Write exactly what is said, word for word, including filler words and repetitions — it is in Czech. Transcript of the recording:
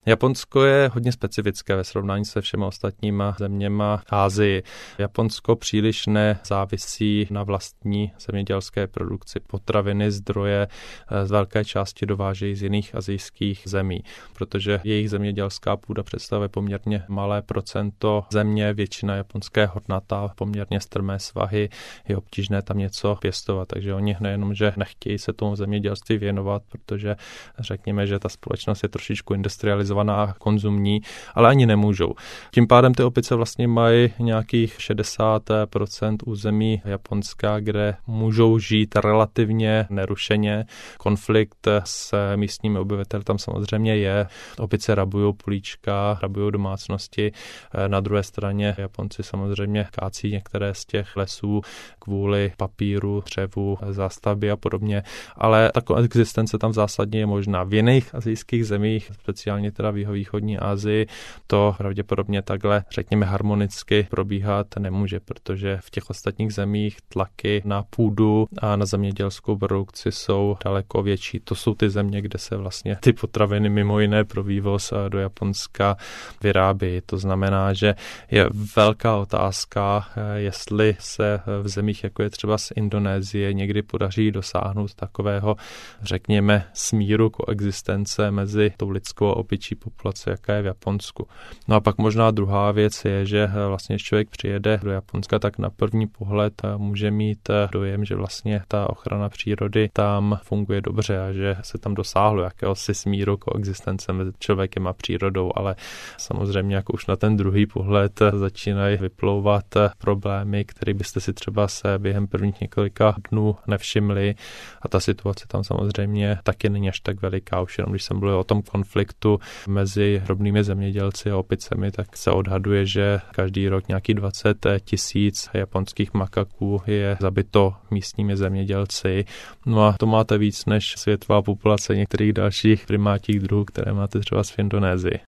Japonsko je hodně specifické ve srovnání se všema ostatníma zeměma Asii. Japonsko příliš nezávisí na vlastní zemědělské produkci. Potraviny, zdroje z velké části dovážejí z jiných asijských zemí, protože jejich zemědělská půda představuje poměrně malé procento země, většina japonské hornatá, poměrně strmé svahy, je obtížné tam něco pěstovat, takže oni nejenom, že nechtějí se tomu zemědělství věnovat, protože řekněme, že ta společnost je trošičku industrializovaná a konzumní, ale ani nemůžou. Tím pádem ty opice vlastně mají nějakých šedesát procent území Japonska, kde můžou žít relativně nerušeně. Konflikt s místními obyvateli tam samozřejmě je. Opice rabují políčka, rabují domácnosti. Na druhé straně Japonci samozřejmě kácí některé z těch lesů kvůli papíru, dřevu, zástavby a podobně, ale ta koexistence tam zásadně je možná. V jiných asijských zemích, speciálně teda v jihovýchodní Asii, to pravděpodobně takhle, řekněme, harmonicky probíhat nemůže, protože v těch ostatních zemích tlaky na půdu a na zemědělskou produkci jsou daleko větší. To jsou ty země, kde se vlastně ty potraviny mimo jiné pro vývoz do Japonska vyrábí. To znamená, že je velká otázka, jestli se v zemích, jako je třeba z Indonésie, někdy podaří dosáhnout takového, řekněme, smíru koexistence mezi tou lidskou a opičí populací, jaká je v Japonsku. No a pak možná druhá věc je, že vlastně, když člověk přijede do Japonska, tak na první pohled může mít dojem, že vlastně ta ochrana přírody tam funguje dobře a že se tam dosáhlo jakéhosi smíru koexistence mezi člověkem a přírodou, ale samozřejmě jako už na ten druhý pohled začínají vyplouvat problémy, které byste si třeba se během prvních několika dnů nevšimli a ta situace tam samozřejmě taky není až tak veliká. Už jenom když jsem mluvil o tom konfliktu mezi drobnými zemědělci a opicemi, tak se odhaduje, že každý rok nějaký dvacet tisíc japonských makaků je zabito místními zemědělci. No a to máte víc než světová populace některých dalších primátních druhů, které máte třeba v Indonésii.